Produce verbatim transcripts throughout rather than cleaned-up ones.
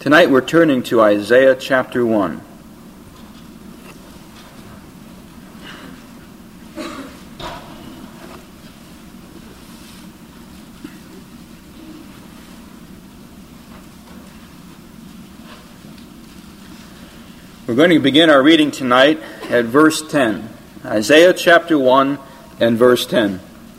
Tonight we're turning to Isaiah chapter one. We're going to begin our reading tonight at verse ten. Isaiah chapter one and verse ten.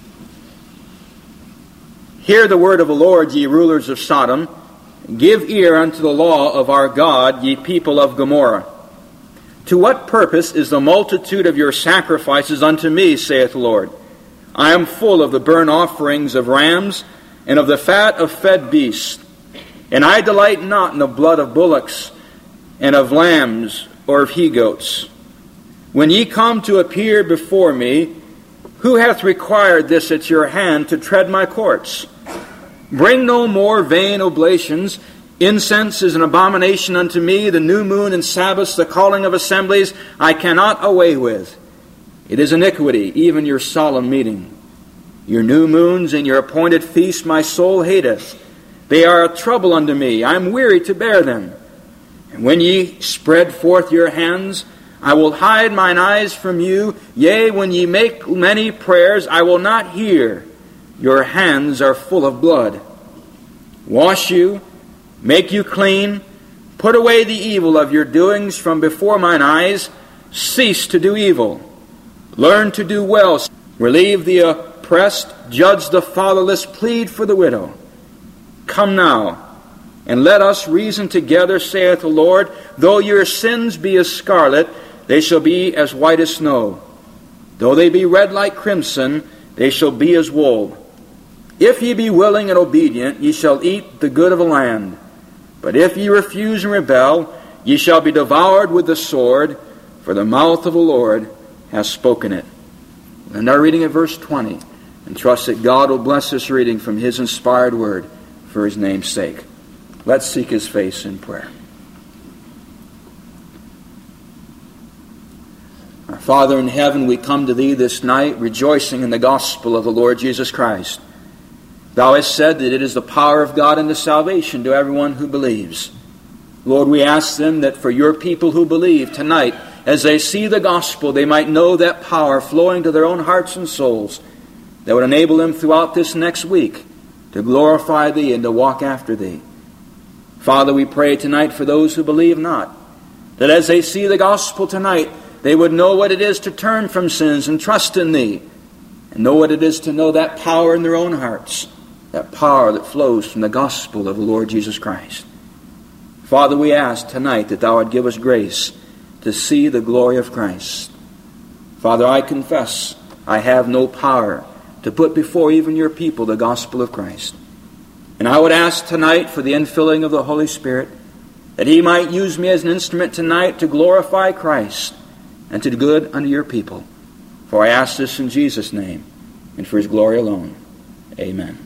Hear the word of the Lord, ye rulers of Sodom. Give ear unto the law of our God, ye people of Gomorrah. To what purpose is the multitude of your sacrifices unto me, saith the Lord? I am full of the burnt offerings of rams, and of the fat of fed beasts. And I delight not in the blood of bullocks, and of lambs, or of he-goats. When ye come to appear before me, who hath required this at your hand to tread my courts? Bring no more vain oblations. Incense is an abomination unto me. The new moon and Sabbaths, the calling of assemblies, I cannot away with. It is iniquity, even your solemn meeting. Your new moons and your appointed feasts my soul hateth. They are a trouble unto me. I am weary to bear them. And when ye spread forth your hands, I will hide mine eyes from you. Yea, when ye make many prayers, I will not hear. Your hands are full of blood. Wash you, make you clean, put away the evil of your doings from before mine eyes. Cease to do evil. Learn to do well. Relieve the oppressed, judge the fatherless, plead for the widow. Come now, and let us reason together, saith the Lord. Though your sins be as scarlet, they shall be as white as snow. Though they be red like crimson, they shall be as wool. If ye be willing and obedient, ye shall eat the good of the land. But if ye refuse and rebel, ye shall be devoured with the sword, for the mouth of the Lord has spoken it. And now reading at verse twenty, and trust that God will bless this reading from His inspired word for His name's sake. Let's seek His face in prayer. Our Father in heaven, we come to Thee this night rejoicing in the gospel of the Lord Jesus Christ. Thou hast said that it is the power of God unto salvation to everyone who believes. Lord, we ask then that for your people who believe tonight, as they see the gospel, they might know that power flowing to their own hearts and souls that would enable them throughout this next week to glorify Thee and to walk after Thee. Father, we pray tonight for those who believe not, that as they see the gospel tonight, they would know what it is to turn from sins and trust in Thee, and know what it is to know that power in their own hearts, that power that flows from the gospel of the Lord Jesus Christ. Father, we ask tonight that Thou would give us grace to see the glory of Christ. Father, I confess I have no power to put before even your people the gospel of Christ. And I would ask tonight for the infilling of the Holy Spirit, that He might use me as an instrument tonight to glorify Christ and to do good unto your people. For I ask this in Jesus' name and for His glory alone. Amen.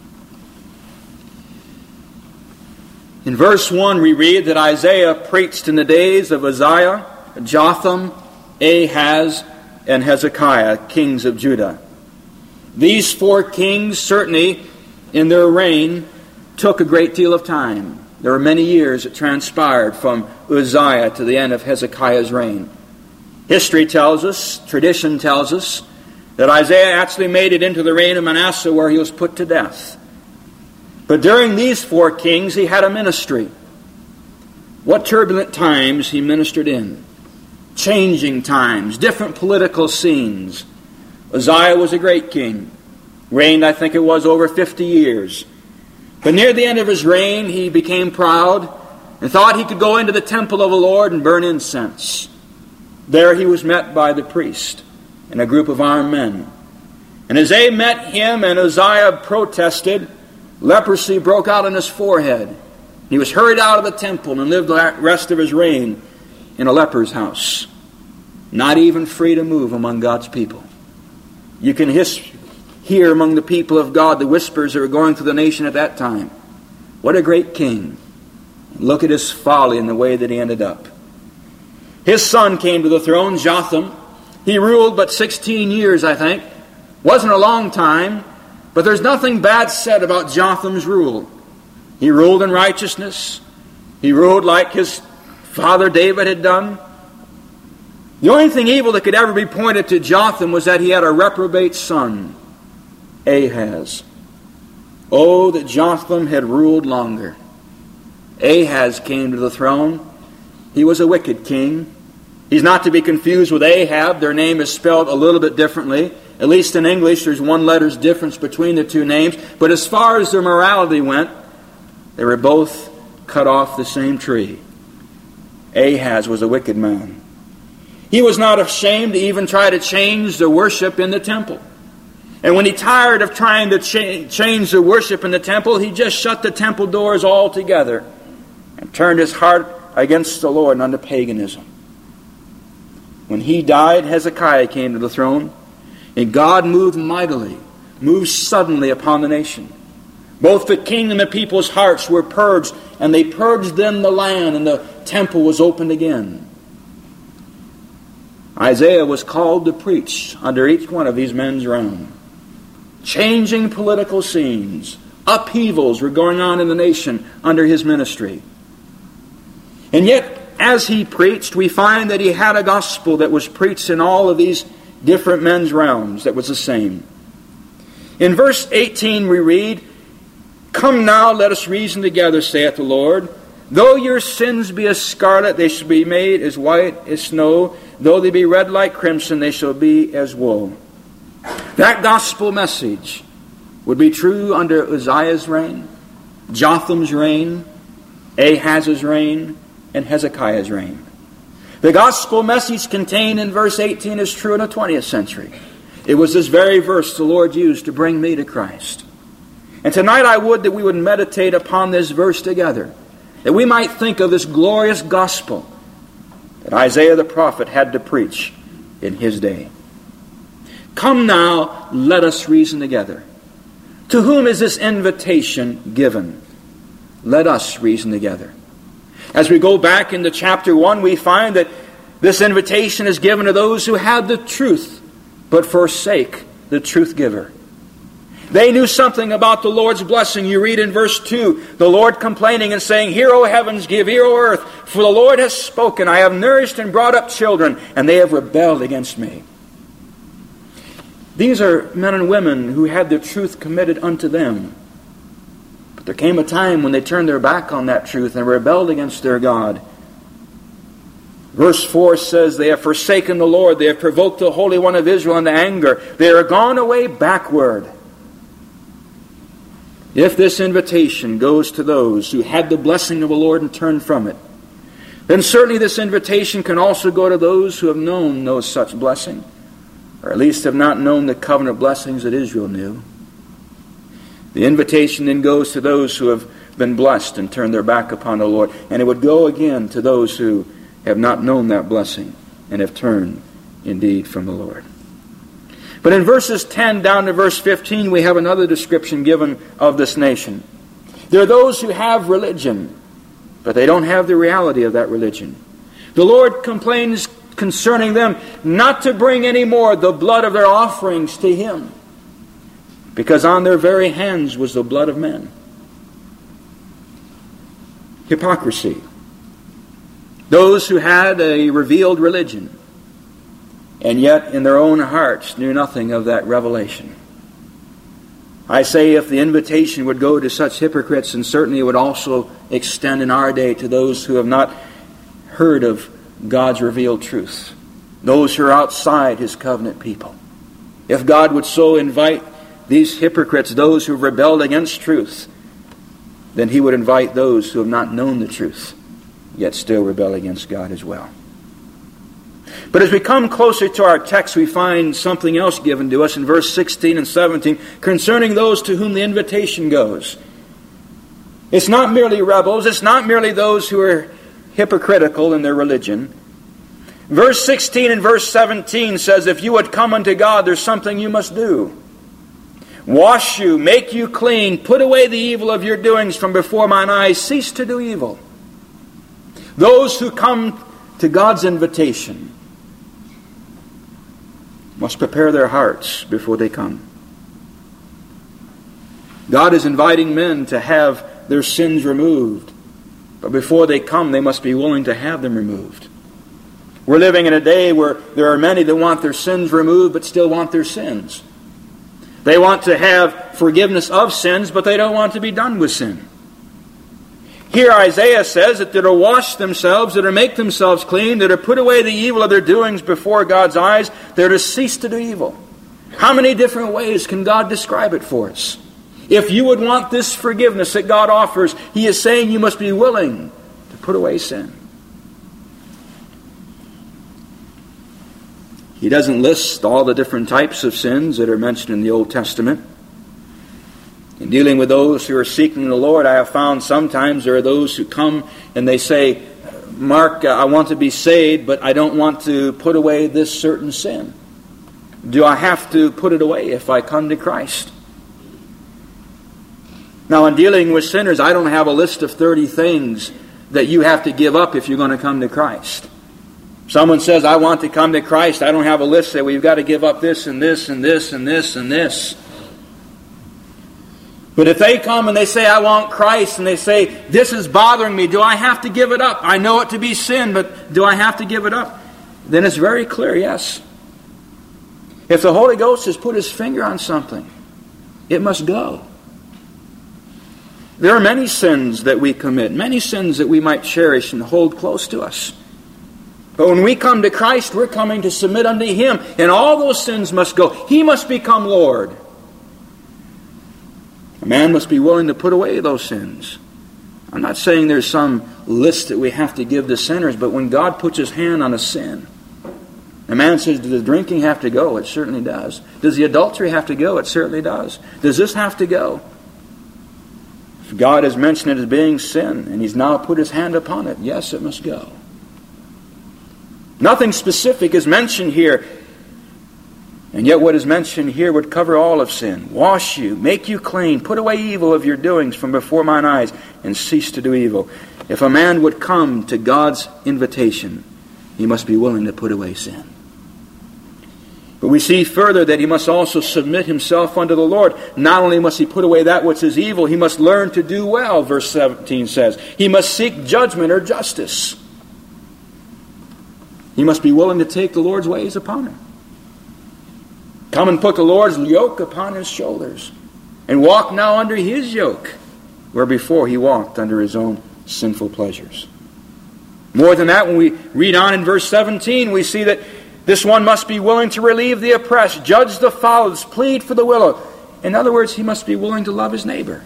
In verse one we read that Isaiah preached in the days of Uzziah, Jotham, Ahaz, and Hezekiah, kings of Judah. These four kings certainly in their reign took a great deal of time. There were many years that transpired from Uzziah to the end of Hezekiah's reign. History tells us, tradition tells us, that Isaiah actually made it into the reign of Manasseh where he was put to death. But during these four kings, he had a ministry. What turbulent times he ministered in. Changing times, different political scenes. Uzziah was a great king. Reigned, I think it was, over fifty years. But near the end of his reign, he became proud and thought he could go into the temple of the Lord and burn incense. There he was met by the priest and a group of armed men. And as they met him and Uzziah protested, leprosy broke out on his forehead. He was hurried out of the temple and lived the rest of his reign in a leper's house, not even free to move among God's people. You can his, hear among the people of God the whispers that were going through the nation at that time. What a great king. Look at his folly and the way that he ended up. His son came to the throne, Jotham. He ruled but sixteen years, I think. Wasn't a long time, but there's nothing bad said about Jotham's rule. He ruled in righteousness. He ruled like his father David had done. The only thing evil that could ever be pointed to Jotham was that he had a reprobate son, Ahaz. Oh, that Jotham had ruled longer. Ahaz came to the throne. He was a wicked king. He's not to be confused with Ahab. Their name is spelled a little bit differently. At least in English, there's one letter's difference between the two names. But as far as their morality went, they were both cut off the same tree. Ahaz was a wicked man. He was not ashamed to even try to change the worship in the temple. And when he tired of trying to cha- change the worship in the temple, he just shut the temple doors altogether and turned his heart against the Lord and unto paganism. When he died, Hezekiah came to the throne, and God moved mightily, moved suddenly upon the nation. Both the king and the people's hearts were purged, and they purged them the land, and the temple was opened again. Isaiah was called to preach under each one of these men's reign. Changing political scenes, upheavals were going on in the nation under his ministry. And yet, as he preached, we find that he had a gospel that was preached in all of these different men's realms that was the same. In verse eighteen we read, "Come now, let us reason together, saith the Lord. Though your sins be as scarlet, they shall be made as white as snow. Though they be red like crimson, they shall be as wool." That gospel message would be true under Uzziah's reign, Jotham's reign, Ahaz's reign, and Hezekiah's reign. The gospel message contained in verse eighteen is true in the twentieth century. It was this very verse the Lord used to bring me to Christ. And tonight I would that we would meditate upon this verse together, that we might think of this glorious gospel that Isaiah the prophet had to preach in his day. Come now, let us reason together. To whom is this invitation given? Let us reason together. As we go back into chapter one, we find that this invitation is given to those who have the truth, but forsake the truth giver. They knew something about the Lord's blessing. You read in verse two, the Lord complaining and saying, "Hear, O heavens, give ear, O earth, for the Lord has spoken. I have nourished and brought up children, and they have rebelled against me." These are men and women who had the truth committed unto them. But there came a time when they turned their back on that truth and rebelled against their God. Verse four says, "They have forsaken the Lord. They have provoked the Holy One of Israel into anger. They are gone away backward." If this invitation goes to those who had the blessing of the Lord and turned from it, then certainly this invitation can also go to those who have known no such blessing, or at least have not known the covenant blessings that Israel knew. The invitation then goes to those who have been blessed and turned their back upon the Lord, and it would go again to those who have not known that blessing and have turned indeed from the Lord. But in verses ten down to verse fifteen, we have another description given of this nation. There are those who have religion, but they don't have the reality of that religion. The Lord complains concerning them not to bring any more the blood of their offerings to Him, because on their very hands was the blood of men. Hypocrisy. Those who had a revealed religion, and yet in their own hearts knew nothing of that revelation. I say if the invitation would go to such hypocrites, and certainly it would also extend in our day to those who have not heard of God's revealed truth, those who are outside His covenant people. If God would so invite these hypocrites, those who have rebelled against truth, then He would invite those who have not known the truth, yet still rebel against God as well. But as we come closer to our text, we find something else given to us in verse sixteen and seventeen concerning those to whom the invitation goes. It's not merely rebels. It's not merely those who are hypocritical in their religion. Verse sixteen and verse seventeen says, if you would come unto God, there's something you must do. Wash you, make you clean, put away the evil of your doings from before mine eyes, cease to do evil. Those who come to God's invitation must prepare their hearts before they come. God is inviting men to have their sins removed, But before they come, they must be willing to have them removed. We're living in a day where there are many that want their sins removed but still want their sins. They want to have forgiveness of sins, but they don't want to be done with sin. Here Isaiah says that they're to wash themselves, that are to make themselves clean, that are to put away the evil of their doings before God's eyes, they're to cease to do evil. How many different ways can God describe it for us? If you would want this forgiveness that God offers, He is saying you must be willing to put away sin. He doesn't list all the different types of sins that are mentioned in the Old Testament. In dealing with those who are seeking the Lord, I have found sometimes there are those who come and they say, Mark, I want to be saved, but I don't want to put away this certain sin. Do I have to put it away if I come to Christ? Now, in dealing with sinners, I don't have a list of thirty things that you have to give up if you're going to come to Christ. Someone says, I want to come to Christ. I don't have a list that we've got to give up this and this and this and this and this. But if they come and they say, I want Christ, and they say, this is bothering me, do I have to give it up? I know it to be sin, but do I have to give it up? Then it's very clear, yes. If the Holy Ghost has put His finger on something, it must go. There are many sins that we commit, many sins that we might cherish and hold close to us. But when we come to Christ, we're coming to submit unto Him, and all those sins must go. He must become Lord. A man must be willing to put away those sins. I'm not saying there's some list that we have to give to sinners, but when God puts His hand on a sin, a man says, does the drinking have to go? It certainly does. Does the adultery have to go? It certainly does. Does this have to go? If God has mentioned it as being sin, and He's now put His hand upon it, yes, it must go. Nothing specific is mentioned here. And yet what is mentioned here would cover all of sin. Wash you, make you clean, put away evil of your doings from before mine eyes, and cease to do evil. If a man would come to God's invitation, he must be willing to put away sin. But we see further that he must also submit himself unto the Lord. Not only must he put away that which is evil, he must learn to do well, verse seventeen says. He must seek judgment or justice. He must be willing to take the Lord's ways upon him. Come and put the Lord's yoke upon his shoulders, and walk now under His yoke, where before he walked under his own sinful pleasures. More than that, when we read on in verse seventeen, we see that this one must be willing to relieve the oppressed, judge the fatherless, plead for the widow. In other words, he must be willing to love his neighbor.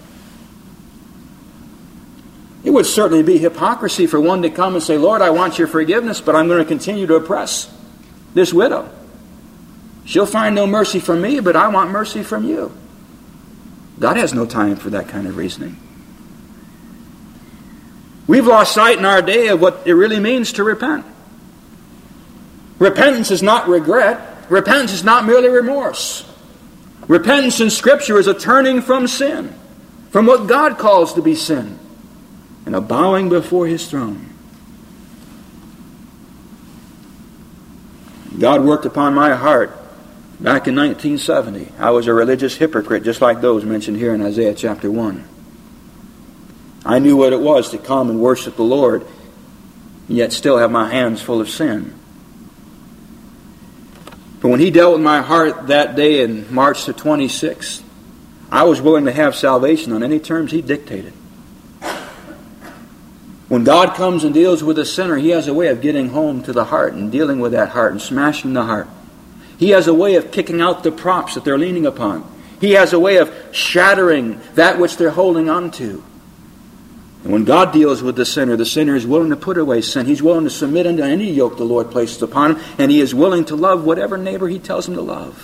It would certainly be hypocrisy for one to come and say, Lord, I want your forgiveness, but I'm going to continue to oppress this widow. She'll find no mercy from me, but I want mercy from you. God has no time for that kind of reasoning. We've lost sight in our day of what it really means to repent. Repentance is not regret. Repentance is not merely remorse. Repentance in Scripture is a turning from sin, from what God calls to be sin, and a bowing before His throne. God worked upon my heart back in nineteen seventy. I was a religious hypocrite, just like those mentioned here in Isaiah chapter one. I knew what it was to come and worship the Lord, and yet still have my hands full of sin. But when He dealt with my heart that day in March the twenty-sixth, I was willing to have salvation on any terms He dictated. When God comes and deals with a sinner, He has a way of getting home to the heart and dealing with that heart and smashing the heart. He has a way of kicking out the props that they're leaning upon. He has a way of shattering that which they're holding on to. And when God deals with the sinner, the sinner is willing to put away sin. He's willing to submit unto any yoke the Lord places upon him, and he is willing to love whatever neighbor He tells him to love.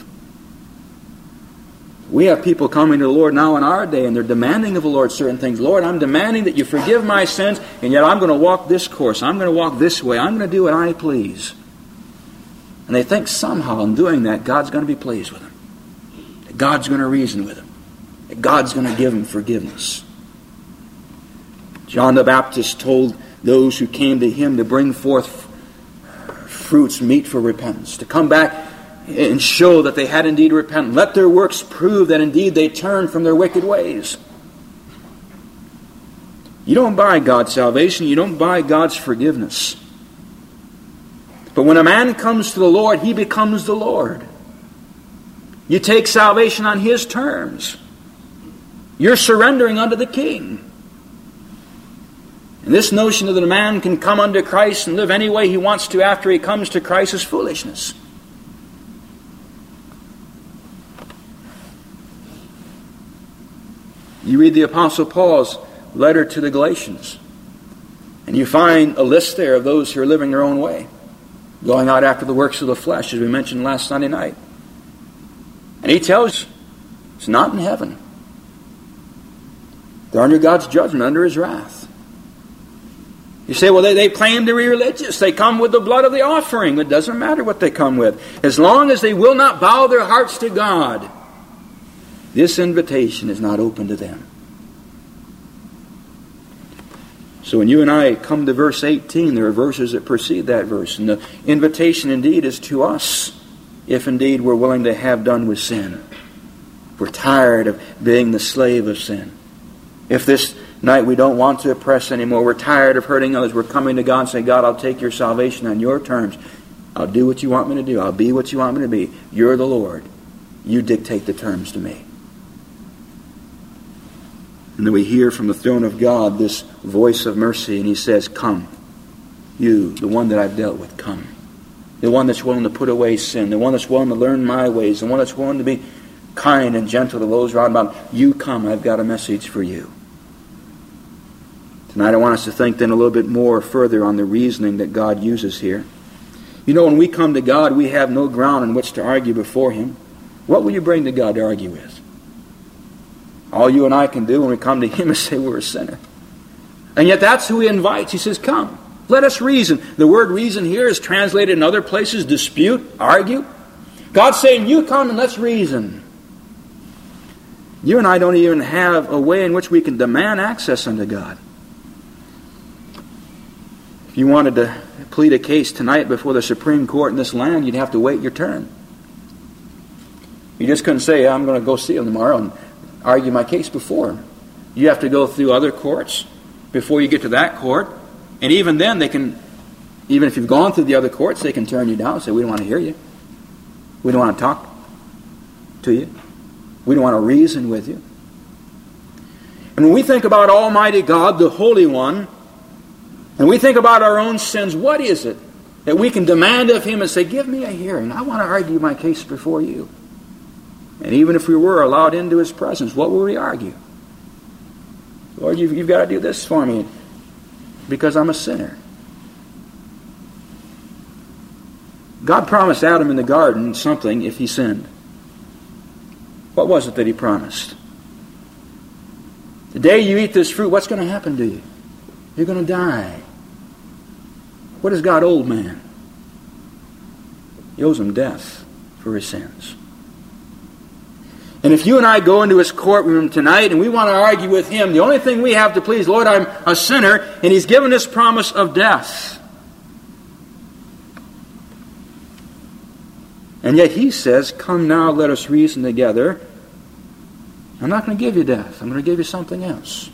We have people coming to the Lord now in our day, and they're demanding of the Lord certain things. Lord, I'm demanding that you forgive my sins, and yet I'm going to walk this course. I'm going to walk this way. I'm going to do what I please. And they think somehow in doing that, God's going to be pleased with them. That God's going to reason with them. That God's going to give them forgiveness. John the Baptist told those who came to him to bring forth fruits meet for repentance, to come back and show that they had indeed repented. Let their works prove that indeed they turned from their wicked ways. You don't buy God's salvation. You don't buy God's forgiveness. But when a man comes to the Lord, he becomes the Lord. You take salvation on His terms. You're surrendering unto the King. And this notion that a man can come unto Christ and live any way he wants to after he comes to Christ is foolishness. You read the Apostle Paul's letter to the Galatians, and you find a list there of those who are living their own way, going out after the works of the flesh, as we mentioned last Sunday night. And he tells you, it's not in heaven. They're under God's judgment, under His wrath. You say, well, they, they claim to be religious. They come with the blood of the offering. It doesn't matter what they come with. As long as they will not bow their hearts to God, this invitation is not open to them. So when you and I come to verse eighteen, there are verses that precede that verse. And the invitation indeed is to us, if indeed we're willing to have done with sin. We're tired of being the slave of sin. If this night we don't want to oppress anymore, we're tired of hurting others, we're coming to God and saying, God, I'll take your salvation on your terms. I'll do what you want me to do. I'll be what you want me to be. You're the Lord. You dictate the terms to me. And then we hear from the throne of God this voice of mercy, and He says, come, you, the one that I've dealt with, come. The one that's willing to put away sin, the one that's willing to learn my ways, the one that's willing to be kind and gentle to those around about. You come, I've got a message for you. Tonight I want us to think then a little bit more further on the reasoning that God uses here. You know, when we come to God, we have no ground on which to argue before Him. What will you bring to God to argue with? All you and I can do when we come to Him is say we're a sinner. And yet that's who He invites. He says, come, let us reason. The word reason here is translated in other places, dispute, argue. God's saying, you come and let's reason. You and I don't even have a way in which we can demand access unto God. If you wanted to plead a case tonight before the Supreme Court in this land, you'd have to wait your turn. You just couldn't say, I'm going to go see Him tomorrow and argue my case before Him. You have to go through other courts before you get to that court. And even then, they can, even if you've gone through the other courts, they can turn you down and say, we don't want to hear you. We don't want to talk to you. We don't want to reason with you. And when we think about Almighty God, the Holy One, and we think about our own sins, what is it that we can demand of Him and say, give me a hearing. I want to argue my case before you. And even if we were allowed into His presence, what will we argue? Lord, you've, you've got to do this for me because I'm a sinner. God promised Adam in the garden something if he sinned. What was it that He promised? The day you eat this fruit, what's going to happen to you? You're going to die. What is God, old man? He owes him death for his sins. And if you and I go into His courtroom tonight and we want to argue with Him, the only thing we have to please, Lord, I'm a sinner, and He's given us promise of death. And yet He says, come now, let us reason together. I'm not going to give you death. I'm going to give you something else.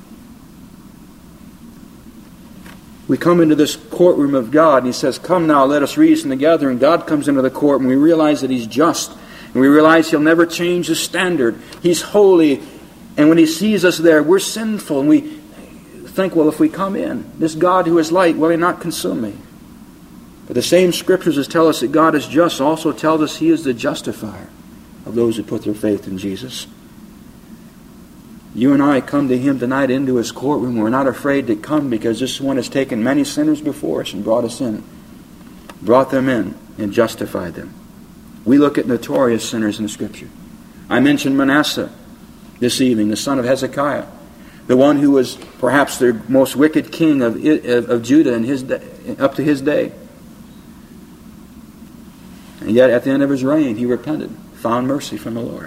We come into this courtroom of God, and He says, come now, let us reason together. And God comes into the court, and we realize that He's just. And we realize He'll never change His standard. He's holy. And when He sees us there, we're sinful. And we think, well, if we come in, this God who is light, will He not consume me? But the same Scriptures that tell us that God is just also tell us He is the justifier of those who put their faith in Jesus. You and I come to Him tonight into His courtroom. We're not afraid to come because this one has taken many sinners before us and brought us in. Brought them in and justified them. We look at notorious sinners in the Scripture. I mentioned Manasseh this evening, the son of Hezekiah. The one who was perhaps the most wicked king of, of, of Judah in his day, up to his day. And yet at the end of his reign, he repented, found mercy from the Lord.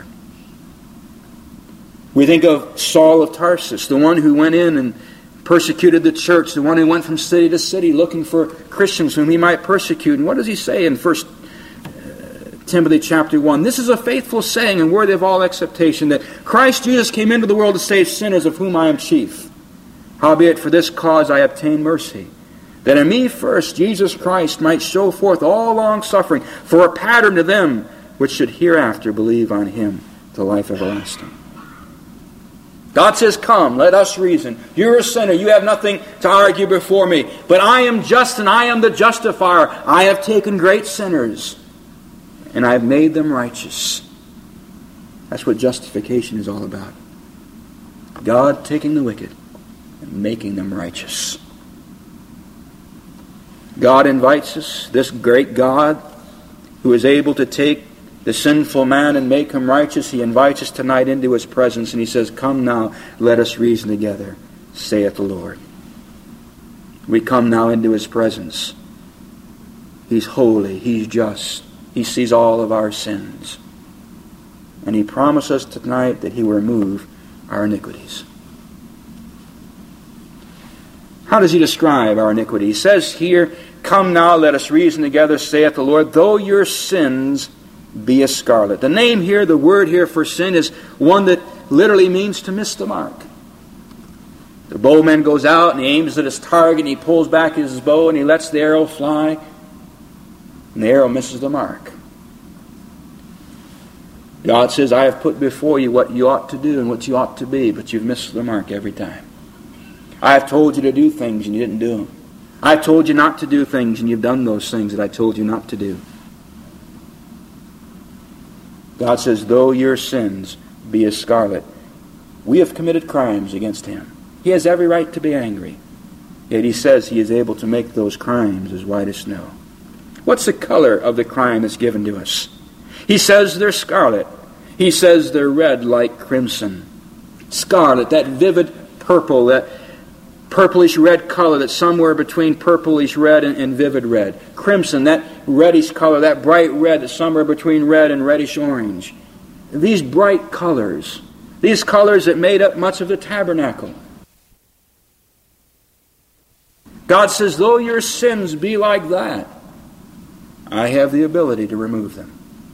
We think of Saul of Tarsus, the one who went in and persecuted the church, the one who went from city to city looking for Christians whom he might persecute. And what does he say in First Timothy chapter one? This is a faithful saying and worthy of all acceptation, that Christ Jesus came into the world to save sinners, of whom I am chief. Howbeit for this cause I obtain mercy, that in me first Jesus Christ might show forth all long suffering for a pattern to them which should hereafter believe on him to life everlasting. God says, come, let us reason. You're a sinner. You have nothing to argue before me. But I am just and I am the justifier. I have taken great sinners and I have made them righteous. That's what justification is all about. God taking the wicked and making them righteous. God invites us, this great God who is able to take the sinful man and make him righteous. He invites us tonight into his presence and he says, come now, let us reason together, saith the Lord. We come now into his presence. He's holy, he's just, he sees all of our sins. And he promises us tonight that he will remove our iniquities. How does he describe our iniquity? He says here, come now, let us reason together, saith the Lord, though your sins be as scarlet. The name here, the word here for sin, is one that literally means to miss the mark. The bowman goes out and he aims at his target and he pulls back his bow and he lets the arrow fly, and the arrow misses the mark. God says, I have put before you what you ought to do and what you ought to be, but you've missed the mark every time. I have told you to do things and you didn't do them. I have told you not to do things and you've done those things that I told you not to do. God says, though your sins be as scarlet, we have committed crimes against him. He has every right to be angry. Yet he says he is able to make those crimes as white as snow. What's the color of the crime that's given to us? He says they're scarlet. He says they're red like crimson. Scarlet, that vivid purple, that purplish red color that's somewhere between purplish red and, and vivid red. Crimson, that reddish color, that bright red that's somewhere between red and reddish orange. These bright colors, these colors that made up much of the tabernacle. God says, though your sins be like that, I have the ability to remove them.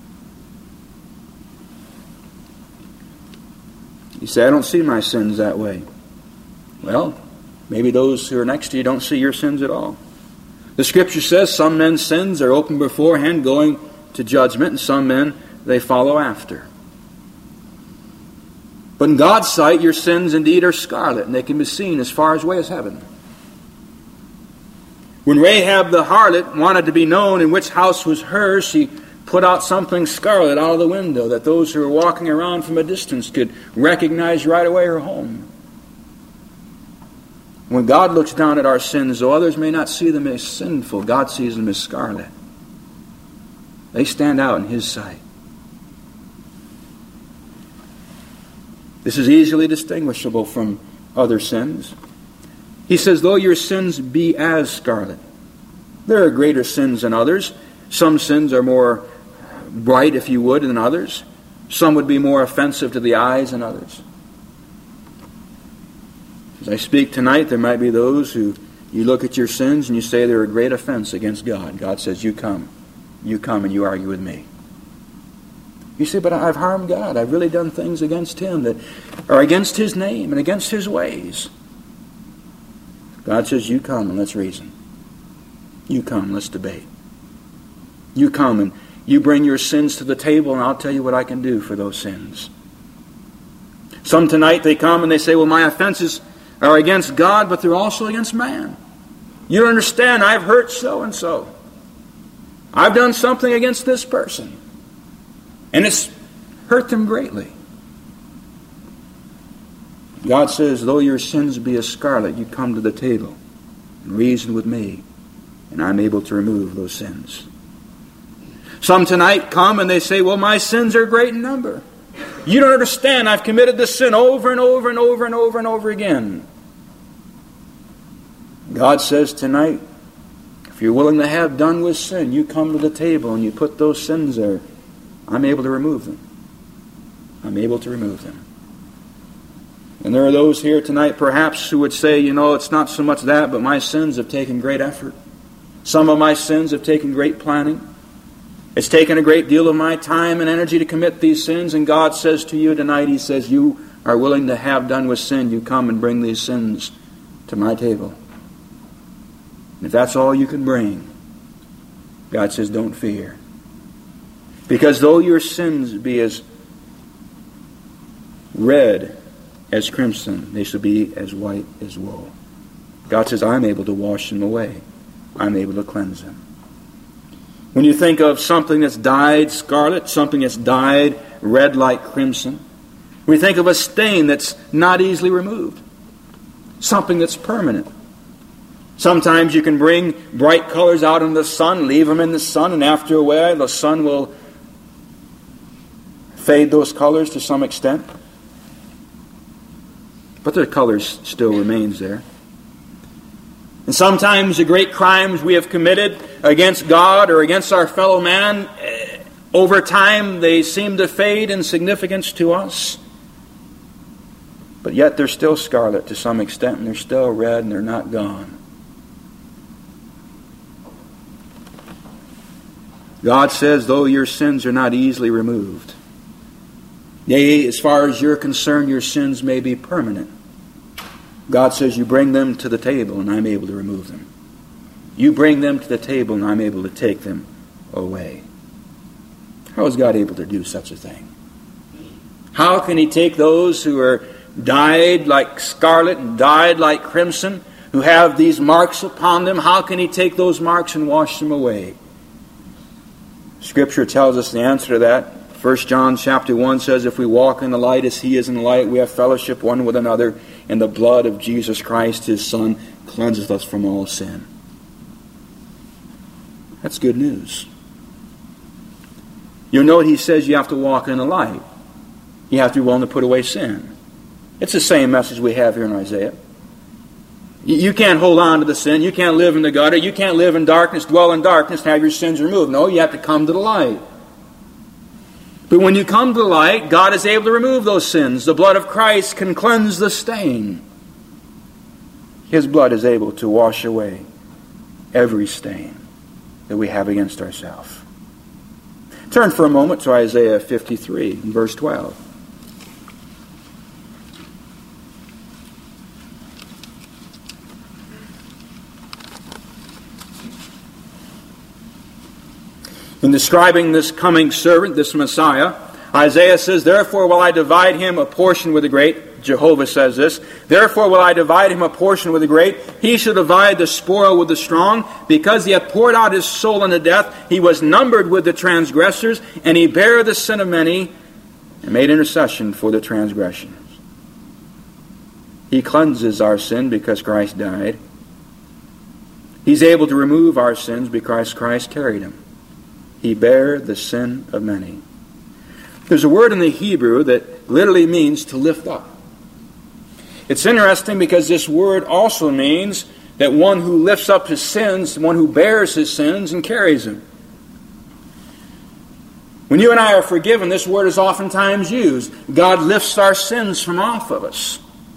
You say, I don't see my sins that way. Well, maybe those who are next to you don't see your sins at all. The Scripture says some men's sins are open beforehand, going to judgment, and some men they follow after. But in God's sight, your sins indeed are scarlet, and they can be seen as far away as heaven. When Rahab the harlot wanted to be known in which house was hers, she put out something scarlet out of the window that those who were walking around from a distance could recognize right away her home. When God looks down at our sins, though others may not see them as sinful, God sees them as scarlet. They stand out in his sight. This is easily distinguishable from other sins. He says, though your sins be as scarlet. There are greater sins than others. Some sins are more bright, if you would, than others. Some would be more offensive to the eyes than others. As I speak tonight, there might be those who you look at your sins and you say they're a great offense against God. God says, you come. You come and you argue with me. You say, but I've harmed God. I've really done things against him that are against his name and against his ways. God says, you come and let's reason. You come, let's debate. You come and you bring your sins to the table and I'll tell you what I can do for those sins. Some tonight they come and they say, well, my offenses are against God, but they're also against man. You don't understand, I've hurt so-and-so. I've done something against this person. And it's hurt them greatly. God says, though your sins be as scarlet, you come to the table and reason with me, and I'm able to remove those sins. Some tonight come and they say, well, my sins are great in number. You don't understand, I've committed this sin over and over and over and over and over again. God says tonight, if you're willing to have done with sin, you come to the table and you put those sins there. I'm able to remove them. I'm able to remove them. And there are those here tonight perhaps who would say, you know, it's not so much that, but my sins have taken great effort. Some of my sins have taken great planning. It's taken a great deal of my time and energy to commit these sins, and God says to you tonight, he says, you are willing to have done with sin, you come and bring these sins to my table. And if that's all you can bring, God says, don't fear. Because though your sins be as red as crimson, they shall be as white as wool. God says, I'm able to wash them away. I'm able to cleanse them. When you think of something that's dyed scarlet, something that's dyed red like crimson, we think of a stain that's not easily removed. Something that's permanent. Sometimes you can bring bright colors out in the sun, leave them in the sun, and after a while the sun will fade those colors to some extent. But the colors still remains there. And sometimes the great crimes we have committed against God or against our fellow man, over time they seem to fade in significance to us. But yet they're still scarlet to some extent, and they're still red, and they're not gone. God says, though your sins are not easily removed, yea, as far as you're concerned, your sins may be permanent. God says, you bring them to the table, and I'm able to remove them. You bring them to the table, and I'm able to take them away. How is God able to do such a thing? How can He take those who are dyed like scarlet and dyed like crimson, who have these marks upon them, how can He take those marks and wash them away? Scripture tells us the answer to that. First John chapter one says, if we walk in the light as He is in the light, we have fellowship one with another, and the blood of Jesus Christ, His Son, cleanseth us from all sin. That's good news. You'll note He says you have to walk in the light. You have to be willing to put away sin. It's the same message we have here in Isaiah. You can't hold on to the sin. You can't live in the gutter. You can't live in darkness, dwell in darkness, and have your sins removed. No, you have to come to the light. But when you come to the light, God is able to remove those sins. The blood of Christ can cleanse the stain. His blood is able to wash away every stain that we have against ourselves. Turn for a moment to Isaiah fifty-three, and verse twelve. In describing this coming servant, this Messiah, Isaiah says, therefore will I divide him a portion with the great. Jehovah says this. Therefore will I divide him a portion with the great. He shall divide the spoil with the strong. Because he hath poured out his soul unto death, he was numbered with the transgressors, and he bare the sin of many, and made intercession for the transgressions. He cleanses our sin because Christ died. He's able to remove our sins because Christ carried them. He bare the sin of many. There's a word in the Hebrew that literally means to lift up. It's interesting because this word also means that one who lifts up his sins, one who bears his sins and carries them. When you and I are forgiven, this word is oftentimes used. God lifts our sins from off of us.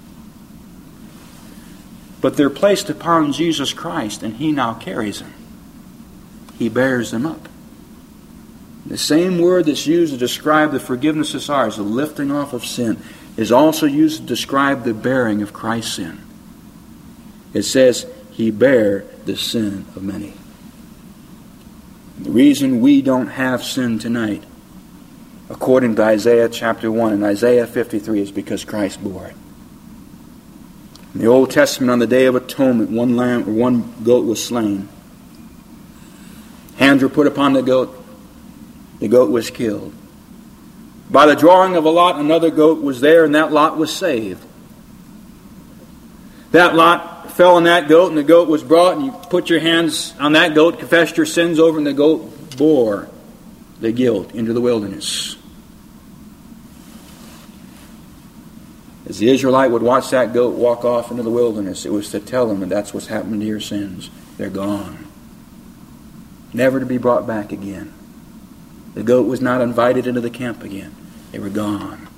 But they're placed upon Jesus Christ, and He now carries them. He bears them up. The same word that's used to describe the forgiveness of ours, the lifting off of sin, is also used to describe the bearing of Christ's sin. It says, He bare the sin of many. The reason we don't have sin tonight, according to Isaiah chapter one and Isaiah fifty-three, is because Christ bore it. In the Old Testament, on the Day of Atonement, one lamb or one goat was slain. Hands were put upon the goat. The goat was killed. By the drawing of a lot, another goat was there, and that lot was saved. That lot fell on that goat, and the goat was brought, and you put your hands on that goat, confessed your sins over, and the goat bore the guilt into the wilderness. As the Israelite would watch that goat walk off into the wilderness, it was to tell them that that's what's happened to your sins. They're gone. Never to be brought back again. The goat was not invited into the camp again. They were gone.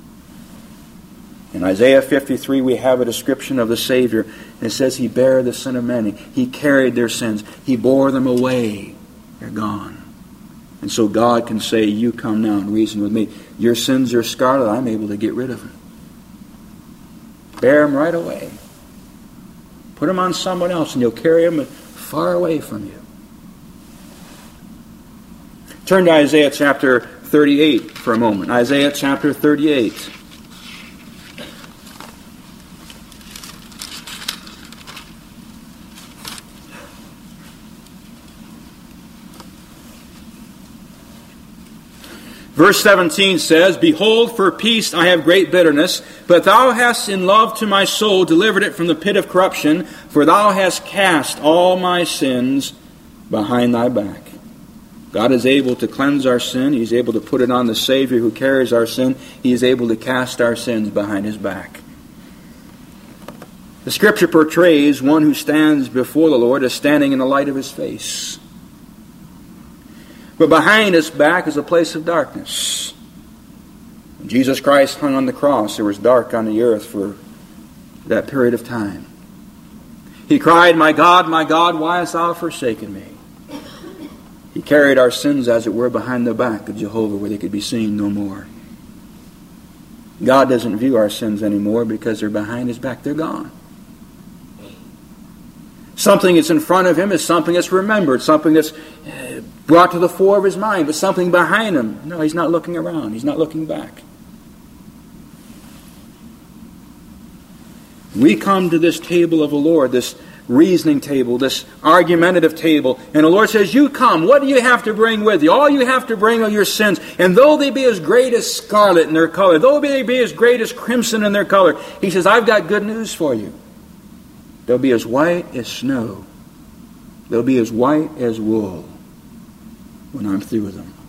In Isaiah fifty-three, we have a description of the Savior. And it says He bare the sin of many. He carried their sins. He bore them away. They're gone. And so God can say, you come now and reason with me. Your sins are scarlet. I'm able to get rid of them. Bear them right away. Put them on someone else and you'll carry them far away from you. Turn to Isaiah chapter thirty-eight for a moment. Isaiah chapter thirty-eight. Verse seventeen says, Behold, for peace I have great bitterness, but thou hast in love to my soul delivered it from the pit of corruption, for thou hast cast all my sins behind thy back. God is able to cleanse our sin. He's able to put it on the Savior who carries our sin. He is able to cast our sins behind his back. The Scripture portrays one who stands before the Lord as standing in the light of his face. But behind his back is a place of darkness. When Jesus Christ hung on the cross, there was dark on the earth for that period of time. He cried, My God, my God, why hast thou forsaken me? He carried our sins, as it were, behind the back of Jehovah, where they could be seen no more. God doesn't view our sins anymore because they're behind his back. They're gone. Something that's in front of him is something that's remembered, something that's brought to the fore of his mind, but something behind him. No, he's not looking around. He's not looking back. We come to this table of the Lord, this reasoning table, this argumentative table, and the Lord says, you come. What do you have to bring with you? All you have to bring are your sins. And though they be as great as scarlet in their color, though they be as great as crimson in their color, he says, I've got good news for you. They'll be as white as snow. They'll be as white as wool when I'm through with them.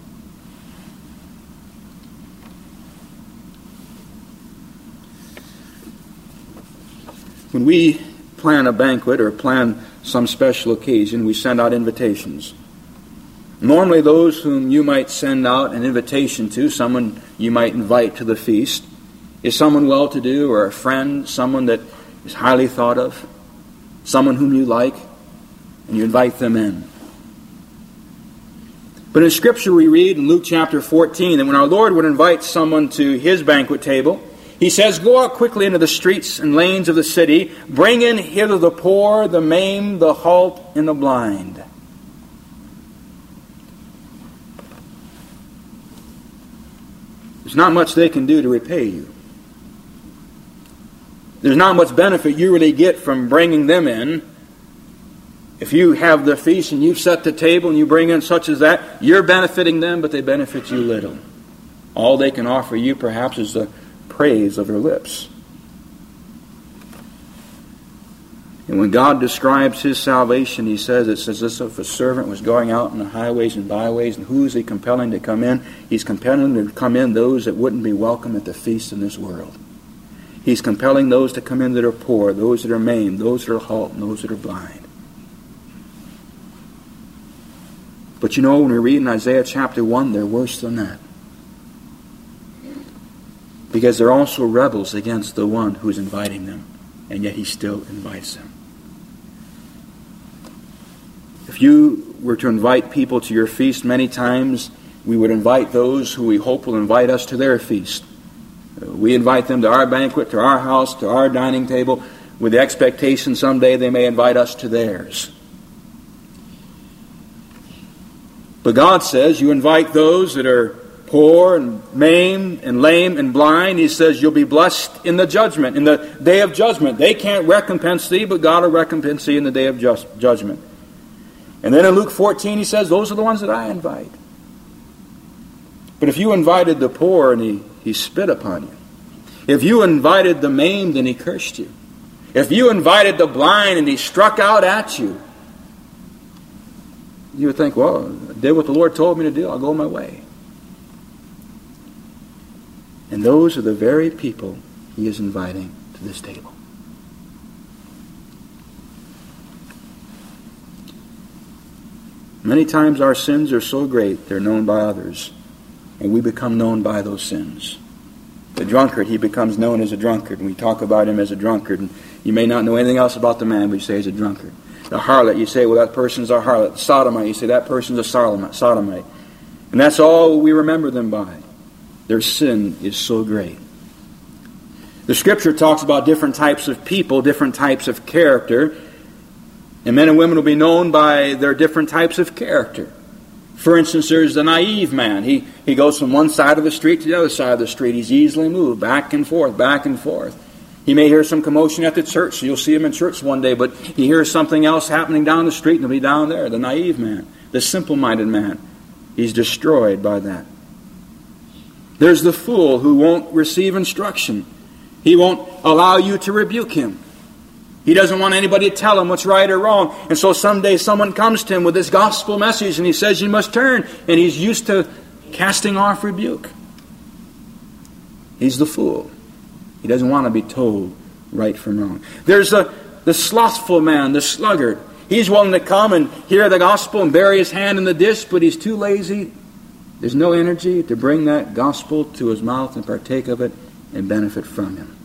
When we plan a banquet or plan some special occasion, we send out invitations. Normally those whom you might send out an invitation to, someone you might invite to the feast, is someone well-to-do or a friend, someone that is highly thought of, someone whom you like, and you invite them in. But in Scripture we read in Luke chapter fourteen that when our Lord would invite someone to his banquet table, he says, Go out quickly into the streets and lanes of the city, bring in hither the poor, the maimed, the halt, and the blind. There's not much they can do to repay you. There's not much benefit you really get from bringing them in. If you have the feast and you've set the table and you bring in such as that, you're benefiting them, but they benefit you little. All they can offer you perhaps is the praise of their lips. And when God describes his salvation, he says, it says this, if a servant was going out in the highways and byways, and who is he compelling to come in? He's compelling to come in those that wouldn't be welcome at the feast in this world. He's compelling those to come in that are poor, those that are maimed, those that are halt, and those that are blind. But you know, when we read in Isaiah chapter one, they're worse than that. Because they're also rebels against the one who's inviting them, and yet he still invites them. If you were to invite people to your feast, many times we would invite those who we hope will invite us to their feast. We invite them to our banquet, to our house, to our dining table, with the expectation someday they may invite us to theirs. But God says you invite those that are poor and maimed and lame and blind. He says you'll be blessed in the judgment, in the day of judgment. They can't recompense thee, but God will recompense thee in the day of just judgment. And then in Luke fourteen he says, those are the ones that I invite. But if you invited the poor and he, he spit upon you, if you invited the maimed and he cursed you, if you invited the blind and he struck out at you, you would think, well, I did what the Lord told me to do, I'll go my way. And those are the very people he is inviting to this table. Many times our sins are so great, they're known by others, and we become known by those sins. The drunkard, he becomes known as a drunkard, and we talk about him as a drunkard, and you may not know anything else about the man, but you say he's a drunkard. The harlot, you say, well, that person's a harlot. The sodomite, you say, that person's a sodomite. And that's all we remember them by. Their sin is so great. The Scripture talks about different types of people, different types of character. And men and women will be known by their different types of character. For instance, there's the naive man. He, he goes from one side of the street to the other side of the street. He's easily moved back and forth, back and forth. He may hear some commotion at the church, so you'll see him in church one day, but he hears something else happening down the street and he'll be down there. The naive man, the simple-minded man. He's destroyed by that. There's the fool who won't receive instruction. He won't allow you to rebuke him. He doesn't want anybody to tell him what's right or wrong. And so someday someone comes to him with this gospel message and he says you must turn. And he's used to casting off rebuke. He's the fool. He doesn't want to be told right from wrong. There's a, the slothful man, the sluggard. He's willing to come and hear the gospel and bury his hand in the dish, but he's too lazy. There's no energy to bring that gospel to his mouth and partake of it and benefit from him.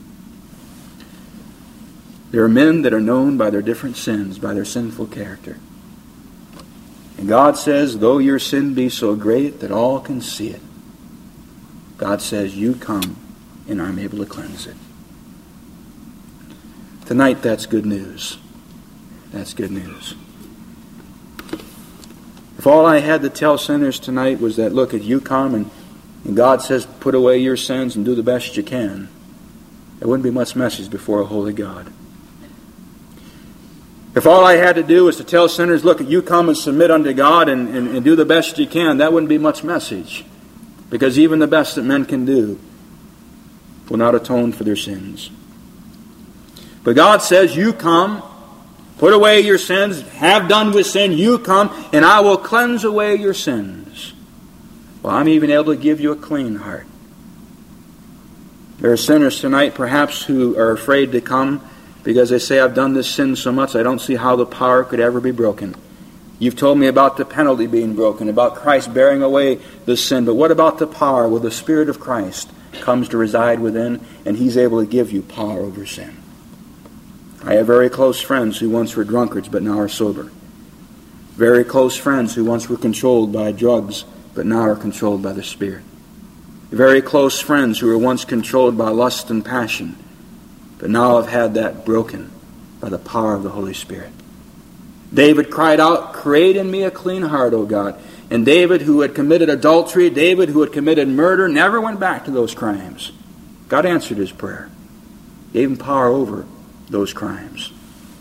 There are men that are known by their different sins, by their sinful character. And God says, though your sin be so great that all can see it, God says, you come and I'm able to cleanse it. Tonight, that's good news. That's good news. If all I had to tell sinners tonight was that, look, if you come and, and God says, put away your sins and do the best you can, there wouldn't be much message before a holy God. If all I had to do was to tell sinners, look, you come and submit unto God and, and, and do the best you can, that wouldn't be much message. Because even the best that men can do will not atone for their sins. But God says, you come, put away your sins, have done with sin, you come, and I will cleanse away your sins. Well, I'm even able to give you a clean heart. There are sinners tonight, perhaps, who are afraid to come because they say, I've done this sin so much, I don't see how the power could ever be broken. You've told me about the penalty being broken, about Christ bearing away the sin, but what about the power where the Spirit of Christ comes to reside within, and He's able to give you power over sin? I have very close friends who once were drunkards, but now are sober. Very close friends who once were controlled by drugs, but now are controlled by the Spirit. Very close friends who were once controlled by lust and passion, but now have had that broken by the power of the Holy Spirit. David cried out, create in me a clean heart, O God. And David, who had committed adultery, David, who had committed murder, never went back to those crimes. God answered his prayer. Gave him power over those crimes.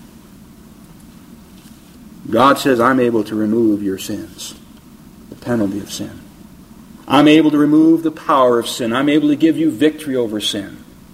God says, I'm able to remove your sins, the penalty of sin. I'm able to remove the power of sin. I'm able to give you victory over sin.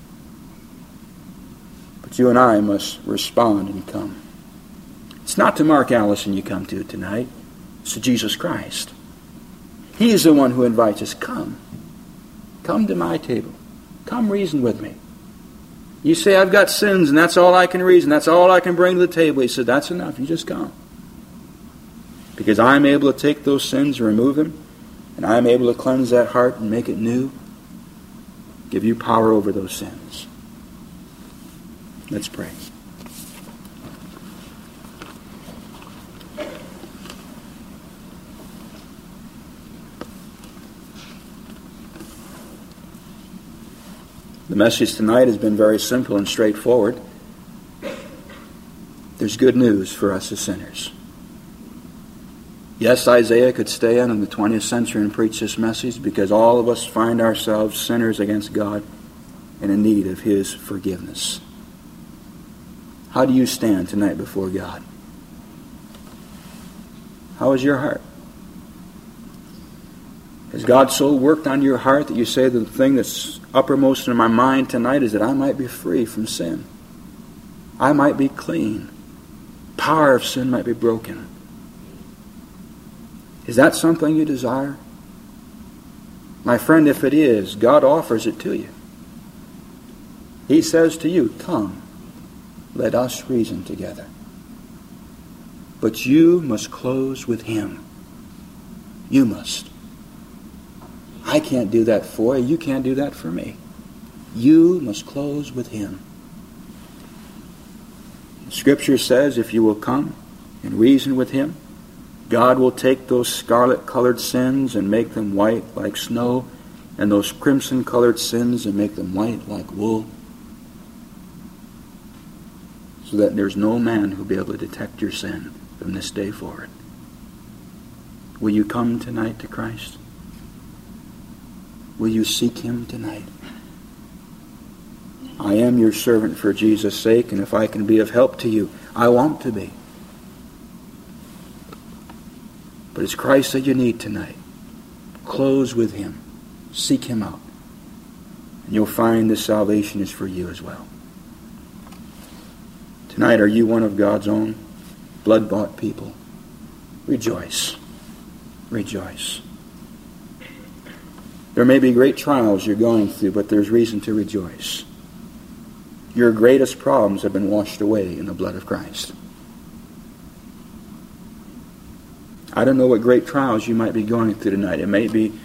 But you and I must respond and come. It's not to Mark Allison you come to tonight. It's to Jesus Christ. He is the one who invites us. Come. Come to my table. Come reason with me. You say, I've got sins and that's all I can reason. That's all I can bring to the table. He said, that's enough. You just come. Because I'm able to take those sins and remove them. And I'm able to cleanse that heart and make it new. Give you power over those sins. Let's pray. The message tonight has been very simple and straightforward. There's good news for us as sinners. Yes, Isaiah could stay in in the twentieth century and preach this message because all of us find ourselves sinners against God and in need of His forgiveness. How do you stand tonight before God? How is your heart? Has God so worked on your heart that you say the thing that's uppermost in my mind tonight is that I might be free from sin? I might be clean. Power of sin might be broken. Is that something you desire? My friend, if it is, God offers it to you. He says to you, come, let us reason together. But you must close with Him. You must. I can't do that for you. You can't do that for me. You must close with Him. Scripture says if you will come and reason with Him, God will take those scarlet-colored sins and make them white like snow, and those crimson-colored sins and make them white like wool. so that there's no man who will be able to detect your sin from this day forward. Will you come tonight to Christ? Will you seek Him tonight? I am your servant for Jesus' sake, and if I can be of help to you, I want to be. But it's Christ that you need tonight. Close with Him. Seek Him out. And you'll find this salvation is for you as well. Tonight, are you one of God's own blood-bought people? Rejoice. Rejoice. There may be great trials you're going through, but there's reason to rejoice. Your greatest problems have been washed away in the blood of Christ. I don't know what great trials you might be going through tonight. It may be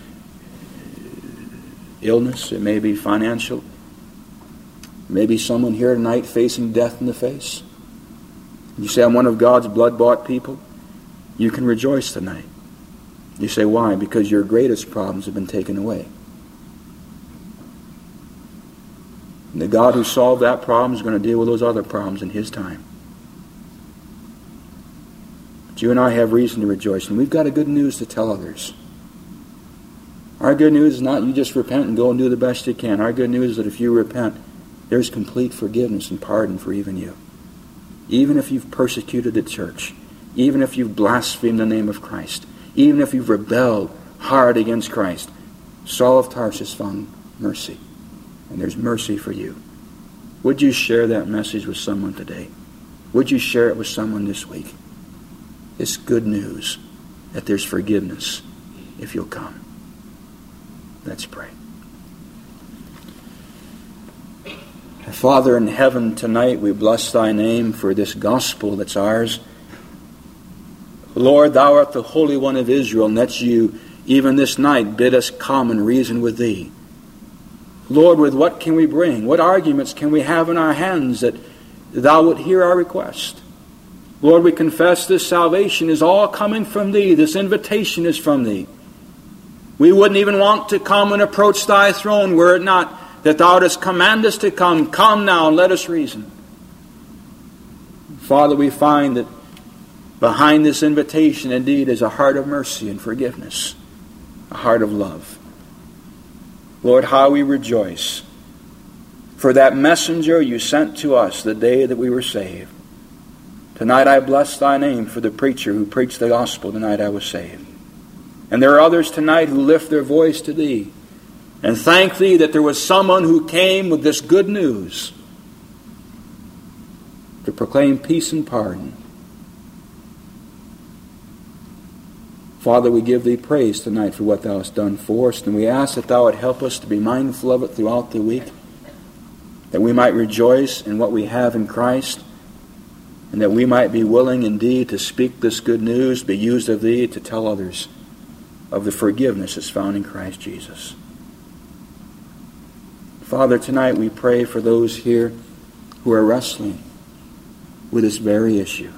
illness. It may be financial. Maybe someone here tonight facing death in the face. You say, I'm one of God's blood-bought people. You can rejoice tonight. You say, why? Because your greatest problems have been taken away. And the God who solved that problem is going to deal with those other problems in His time. But you and I have reason to rejoice, and we've got a good news to tell others. Our good news is not you just repent and go and do the best you can. Our good news is that if you repent, there's complete forgiveness and pardon for even you. Even if you've persecuted the church, even if you've blasphemed the name of Christ, even if you've rebelled hard against Christ, Saul of Tarsus found mercy. And there's mercy for you. Would you share that message with someone today? Would you share it with someone this week? It's good news that there's forgiveness if you'll come. Let's pray. Father in heaven, tonight we bless Thy name for this gospel that's ours. Lord, Thou art the Holy One of Israel, and that You, even this night, bid us come and reason with Thee. Lord, with what can we bring? What arguments can we have in our hands that Thou would hear our request? Lord, we confess this salvation is all coming from Thee. This invitation is from Thee. We wouldn't even want to come and approach Thy throne were it not that Thou dost command us to come. Come now and let us reason. Father, we find that behind this invitation indeed is a heart of mercy and forgiveness, a heart of love. Lord, how we rejoice for that messenger You sent to us the day that we were saved. Tonight I bless Thy name for the preacher who preached the gospel the night I was saved. And there are others tonight who lift their voice to Thee and thank Thee that there was someone who came with this good news to proclaim peace and pardon. Father, we give Thee praise tonight for what Thou hast done for us, and we ask that Thou would help us to be mindful of it throughout the week, that we might rejoice in what we have in Christ, and that we might be willing indeed to speak this good news, be used of Thee to tell others of the forgiveness that's found in Christ Jesus. Father, tonight we pray for those here who are wrestling with this very issue.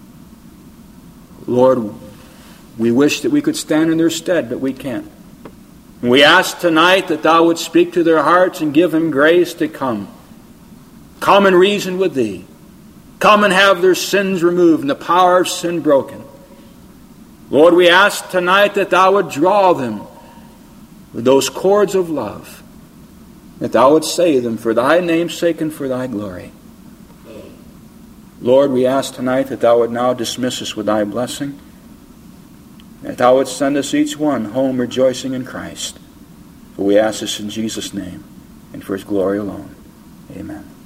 Lord, we wish that we could stand in their stead, but we can't. And we ask tonight that Thou would speak to their hearts and give them grace to come. Come and reason with Thee. Come and have their sins removed and the power of sin broken. Lord, we ask tonight that Thou would draw them with those cords of love, that Thou would save them for Thy name's sake and for Thy glory. Lord, we ask tonight that Thou would now dismiss us with Thy blessing, that Thou would send us each one home rejoicing in Christ. For we ask this in Jesus' name and for His glory alone. Amen.